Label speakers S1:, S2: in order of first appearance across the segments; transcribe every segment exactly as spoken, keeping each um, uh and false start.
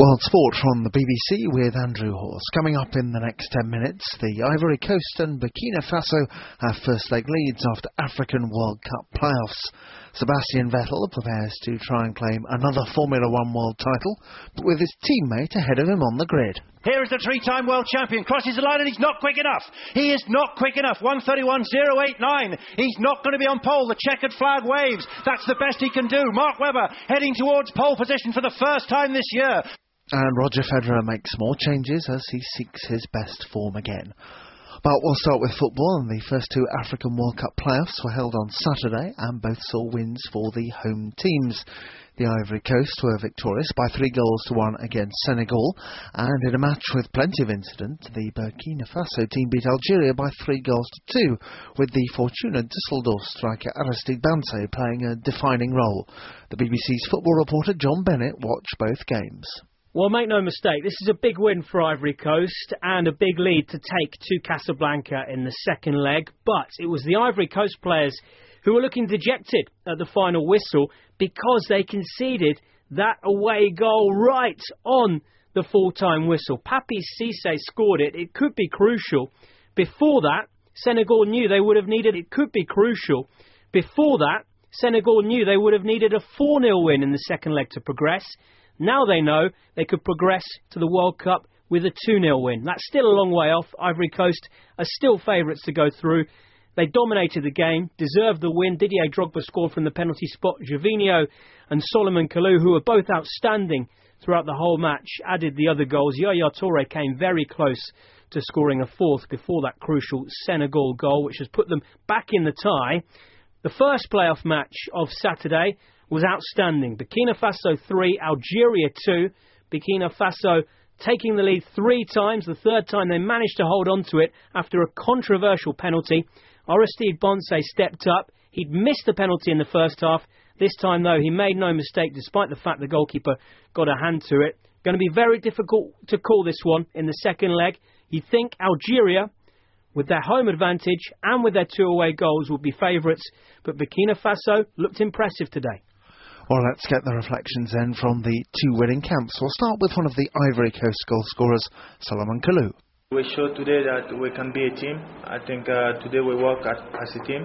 S1: World Sport from the B B C with Andrew Horse. Coming up in the next ten minutes, the Ivory Coast and Burkina Faso have first leg leads after African World Cup playoffs. Sebastian Vettel prepares to try and claim another Formula One world title, but with his teammate ahead of him on the grid.
S2: Here is the three-time world champion, crosses the line and he's not quick enough. He is not quick enough. one thirty-one point oh eight nine. He's not going to be on pole. The checkered flag waves. That's the best he can do. Mark Webber heading towards pole position for the first time this year.
S1: And Roger Federer makes more changes as he seeks his best form again. But we'll start with football, and the first two African World Cup playoffs were held on Saturday, and both saw wins for the home teams. The Ivory Coast were victorious by three goals to one against Senegal, and in a match with plenty of incident, the Burkina Faso team beat Algeria by three goals to two, with the Fortuna Düsseldorf striker Aristide Bansé playing a defining role. The B B C's football reporter John Bennett watched both games.
S3: Well, make no mistake, this is a big win for Ivory Coast and a big lead to take to Casablanca in the second leg. But it was the Ivory Coast players who were looking dejected at the final whistle because they conceded that away goal right on the full-time whistle. Papi Cissé scored it. It could be crucial. Before that, Senegal knew they would have needed it. Could be crucial. Before that, Senegal knew they would have needed a four nil win in the second leg to progress. Now they know they could progress to the World Cup with a two nil win. That's still a long way off. Ivory Coast are still favourites to go through. They dominated the game, deserved the win. Didier Drogba scored from the penalty spot. Gervinho and Solomon Kalou, who were both outstanding throughout the whole match, added the other goals. Yaya Touré came very close to scoring a fourth before that crucial Senegal goal, which has put them back in the tie. The first playoff match of Saturday was outstanding. Burkina Faso three, Algeria two. Burkina Faso taking the lead three times. The third time they managed to hold on to it after a controversial penalty. Aristide Bansé stepped up. He'd missed the penalty in the first half. This time, though, he made no mistake, despite the fact the goalkeeper got a hand to it. Going to be very difficult to call this one in the second leg. You think Algeria, with their home advantage and with their two away goals, would be favourites, but Burkina Faso looked impressive today.
S1: Well, let's get the reflections then from the two winning camps. We'll start with one of the Ivory Coast goal scorers, Solomon Kalou.
S4: We showed today that we can be a team. I think uh, today we work as, as a team.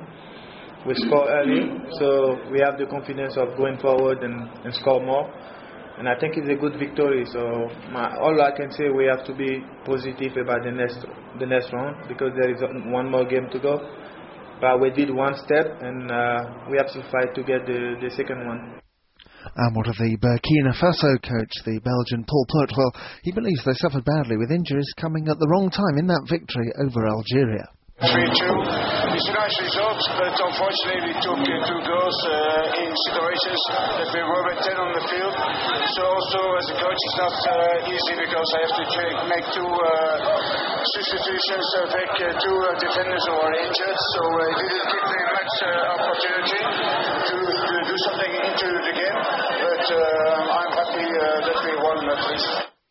S4: We score early, so we have the confidence of going forward and, and score more. And I think it's a good victory. So my, all I can say, we have to be positive about the next the next round, because there is one more game to go. But we did one step, and uh, we have to fight to get the, the second one.
S1: And what of the Burkina Faso coach, the Belgian Paul Put? Well, he believes they suffered badly with injuries coming at the wrong time in that victory over Algeria.
S5: three two. It's a nice result, but unfortunately we took uh, two goals uh, in situations that we were with ten on the field. So also as a coach it's not uh, easy, because I have to check, make two uh, substitutions, uh, take uh, two uh, defenders who are injured. So uh, it didn't give me much uh, opportunity to, to do something into the game. But uh, I'm happy uh, that we won at least.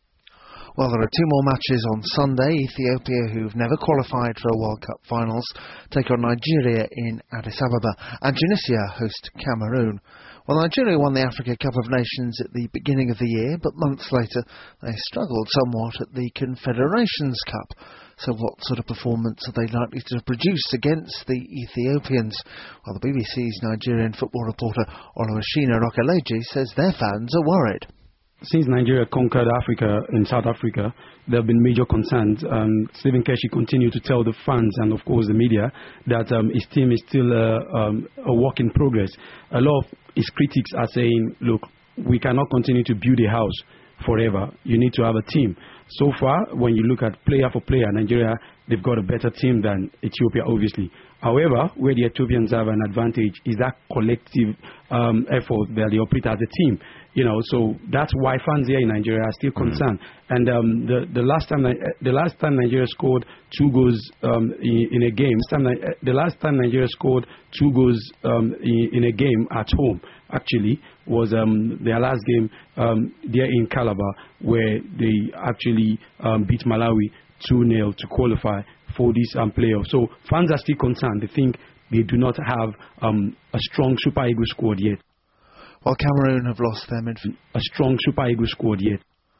S1: Well, there are two more matches on Sunday. Ethiopia, who've never qualified for a World Cup finals, take on Nigeria in Addis Ababa, and Tunisia host Cameroon. Well, Nigeria won the Africa Cup of Nations at the beginning of the year, but months later they struggled somewhat at the Confederations Cup. So what sort of performance are they likely to produce against the Ethiopians? Well, the B B C's Nigerian football reporter Oluwashina Rokeleji says their fans are worried.
S6: Since Nigeria conquered Africa in South Africa, there have been major concerns. Um, Stephen Keshi continued to tell the fans and, of course, the media that um, his team is still uh, um, a work in progress. A lot of his critics are saying, look, we cannot continue to build a house forever. You need to have a team. So far, when you look at player for player, Nigeria, they've got a better team than Ethiopia, obviously. However, where the Ethiopians have an advantage is that collective um, effort that they operate as a team. You know, so that's why fans here in Nigeria are still concerned. Mm-hmm. And um, the the last time the last time Nigeria scored two goals um, in, in a game, the last time Nigeria scored two goals um, in, in a game at home, actually, was um, their last game um, there in Calabar, where they actually um, beat Malawi two nil to qualify for this um, playoff. So fans are still concerned. They think they do not have um, a strong Super Eagles squad yet.
S1: While Cameroon have lost their midfield.
S6: A strong Super Eagles squad yet.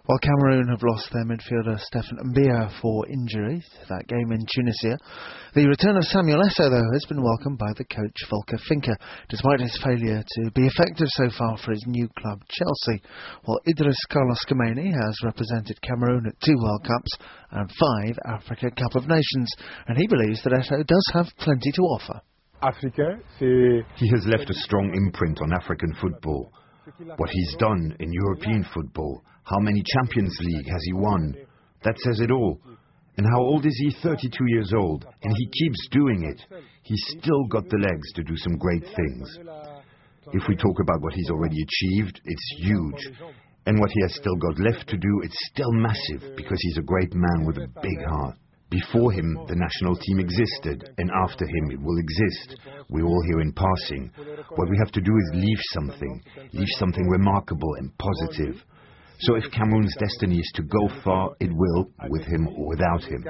S1: While Cameroon have lost their midfielder Stephen Mbia for injury to that game in Tunisia, the return of Samuel Eto'o, though, has been welcomed by the coach Volker Finke, despite his failure to be effective so far for his new club Chelsea, while Idris Carlos Khomeini has represented Cameroon at two World Cups and five Africa Cup of Nations, and he believes that Eto'o does have plenty to offer.
S7: He has left a strong imprint on African football. What he's done in European football, how many Champions League has he won? That says it all. And how old is he? thirty-two years old. And he keeps doing it. He's still got the legs to do some great things. If we talk about what he's already achieved, it's huge. And what he has still got left to do, it's still massive, because he's a great man with a big heart. Before him, the national team existed, and after him, it will exist. We're all here in passing. What we have to do is leave something, leave something remarkable and positive. So if Cameroon's destiny is to go far, it will, with him or without him.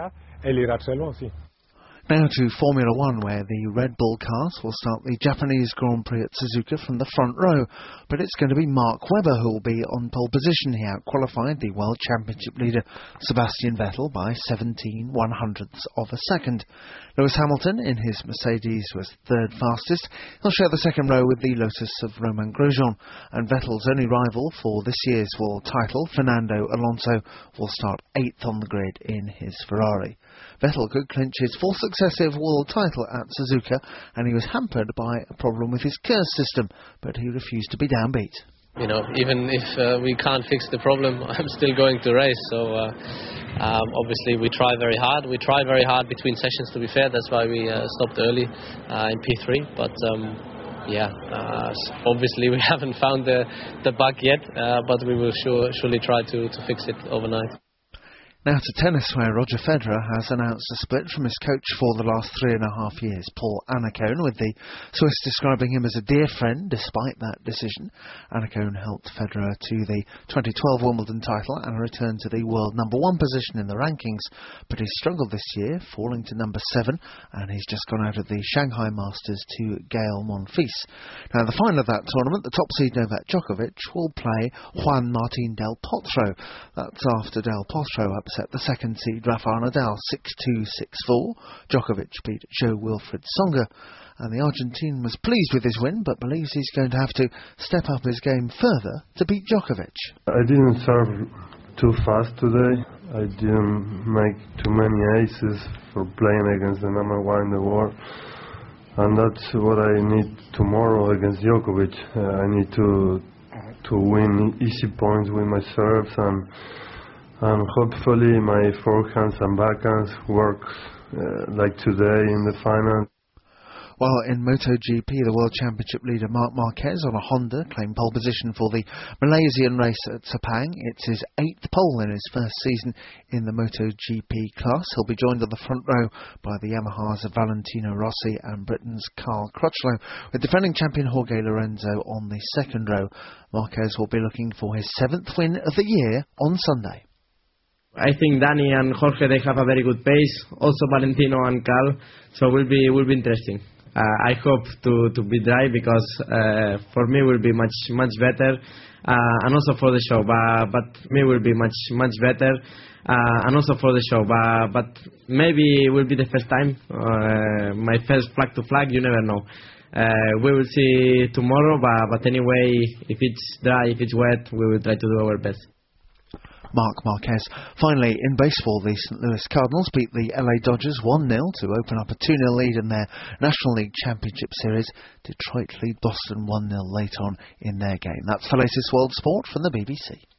S1: Now to Formula One, where the Red Bull cars will start the Japanese Grand Prix at Suzuka from the front row, but it's going to be Mark Webber who will be on pole position. He outqualified the World Championship leader Sebastian Vettel by seventeen one hundredths of a second. Lewis Hamilton in his Mercedes was third fastest. He'll share the second row with the Lotus of Romain Grosjean, and Vettel's only rival for this year's world title, Fernando Alonso, will start eighth on the grid in his Ferrari. Vettel could clinch his fourth successive world title at Suzuka, and he was hampered by a problem with his KERS system, but he refused to be downbeat.
S8: You know, even if uh, we can't fix the problem, I'm still going to race. So uh, um, obviously we try very hard. We try very hard between sessions, to be fair. That's why we uh, stopped early uh, in P three. But um, yeah, uh, obviously we haven't found the, the bug yet, uh, but we will sure, surely try to, to fix it overnight.
S1: Now to tennis, where Roger Federer has announced a split from his coach for the last three and a half years, Paul Annacone, with the Swiss describing him as a dear friend despite that decision. Annacone helped Federer to the twenty twelve Wimbledon title and a return to the world number one position in the rankings, but he's struggled this year, falling to number seven, and he's just gone out of the Shanghai Masters to Gael Monfils. Now, in the final of that tournament, the top seed Novak Djokovic will play Juan Martín del Potro. That's after Del Potro upset the second seed Rafael Nadal six two six four. Djokovic beat Jo-Wilfried Tsonga, and the Argentine was pleased with his win, but believes he's going to have to step up his game further to beat Djokovic.
S9: I didn't serve too fast today. I didn't make too many aces for playing against the number one in the world, and that's what I need tomorrow against Djokovic. Uh, I need to to win easy points with my serves, and and hopefully my forehands and backhands work uh, like today in the final.
S1: While in MotoGP, the World Championship leader Marc Marquez on a Honda claimed pole position for the Malaysian race at Sepang. It's his eighth pole in his first season in the MotoGP class. He'll be joined on the front row by the Yamahas of Valentino Rossi and Britain's Carl Crutchlow, with defending champion Jorge Lorenzo on the second row. Marquez will be looking for his seventh win of the year on Sunday.
S10: I think Danny and Jorge, they have a very good pace. Also Valentino and Carl, so will be will be interesting. Uh, I hope to, to be dry, because uh, for me will be much much better, uh, and also for the show. But but me will be much much better, uh, and also for the show. But but maybe it will be the first time, uh, my first flag to flag. You never know. Uh, we will see tomorrow. But but anyway, if it's dry, if it's wet, we will try to do our best.
S1: Marc Marquez. Finally, in baseball, the Saint Louis Cardinals beat the L A Dodgers one nil to open up a two nil lead in their National League Championship Series. Detroit lead Boston one nil late on in their game. That's the latest world sport from the B B C.